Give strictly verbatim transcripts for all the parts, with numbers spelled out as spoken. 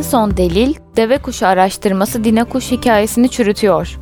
son delil, deve kuşu araştırması dinakuş hikayesini çürütüyor.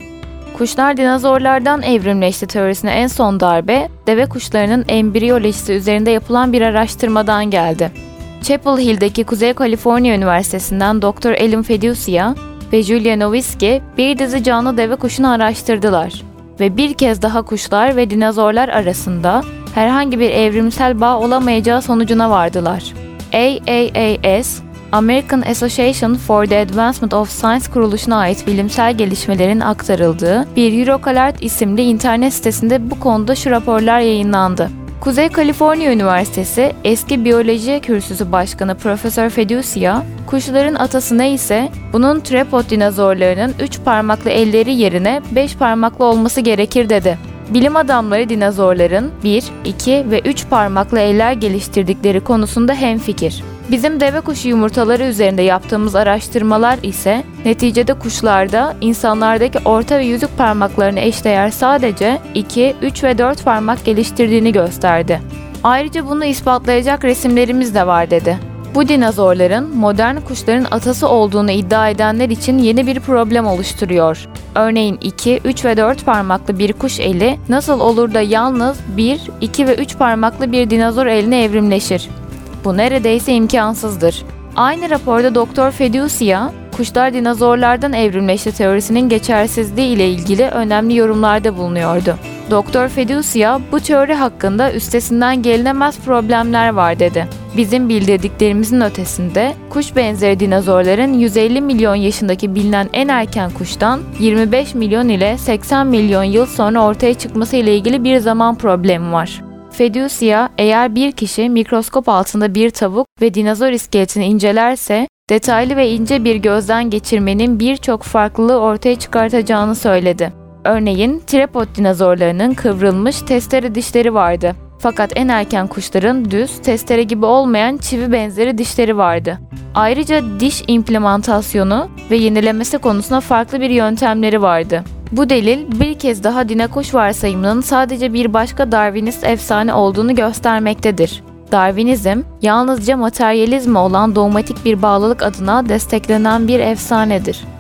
Kuşlar dinozorlardan evrimleşti teorisine en son darbe, deve kuşlarının embriyolojisi üzerinde yapılan bir araştırmadan geldi. Chapel Hill'deki Kuzey Kaliforniya Üniversitesi'nden doktor Alan Feducia ve Julia Nowicki bir dizi canlı deve kuşunu araştırdılar ve bir kez daha kuşlar ve dinozorlar arasında herhangi bir evrimsel bağ olamayacağı sonucuna vardılar. A A A S, American Association for the Advancement of Science kuruluşuna ait bilimsel gelişmelerin aktarıldığı bir Eurocolart isimli internet sitesinde bu konuda şu raporlar yayınlandı. Kuzey Kaliforniya Üniversitesi eski biyoloji kürsüsü başkanı Profesör Feducia, kuşların atası neyse bunun tripod dinozorlarının üç parmaklı elleri yerine beş parmaklı olması gerekir dedi. Bilim adamları dinozorların bir, iki ve üç parmaklı eller geliştirdikleri konusunda hemfikir. Bizim deve kuşu yumurtaları üzerinde yaptığımız araştırmalar ise neticede kuşlarda insanlardaki orta ve yüzük parmaklarını eşdeğer sadece iki, üç ve dört parmak geliştirdiğini gösterdi. Ayrıca bunu ispatlayacak resimlerimiz de var dedi. Bu dinozorların modern kuşların atası olduğunu iddia edenler için yeni bir problem oluşturuyor. Örneğin iki, üç ve dört parmaklı bir kuş eli nasıl olur da yalnız bir, iki ve üç parmaklı bir dinozor eline evrimleşir? Bu neredeyse imkansızdır. Aynı raporda doktor Feducia, kuşlar dinozorlardan evrimleşti teorisinin geçersizliği ile ilgili önemli yorumlarda bulunuyordu. doktor Feducia, bu teori hakkında üstesinden gelinemez problemler var dedi. Bizim bildirdiklerimizin ötesinde, kuş benzeri dinozorların yüz elli milyon yaşındaki bilinen en erken kuştan yirmi beş milyon ile seksen milyon yıl sonra ortaya çıkması ile ilgili bir zaman problemi var. Feducia, eğer bir kişi mikroskop altında bir tavuk ve dinozor iskeletini incelerse, detaylı ve ince bir gözden geçirmenin birçok farklılığı ortaya çıkartacağını söyledi. Örneğin, tripod dinozorlarının kıvrılmış testere dişleri vardı. Fakat en erken kuşların düz, testere gibi olmayan çivi benzeri dişleri vardı. Ayrıca diş implementasyonu ve yenilemesi konusunda farklı bir yöntemleri vardı. Bu delil bir kez daha dinakuş varsayımının sadece bir başka Darwinist efsane olduğunu göstermektedir. Darwinizm, yalnızca materyalizme olan dogmatik bir bağlılık adına desteklenen bir efsanedir.